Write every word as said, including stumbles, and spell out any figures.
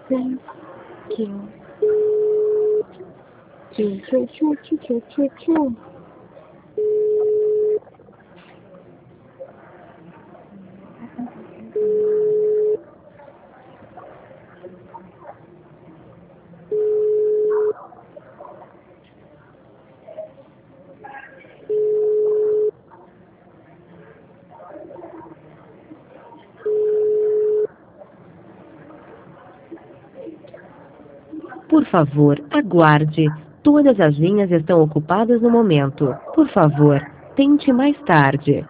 Thank you. Tchau, tchau, tchau, tchau, tchau, tchau. Por favor, aguarde. Todas as linhas estão ocupadas no momento. Por favor, tente mais tarde.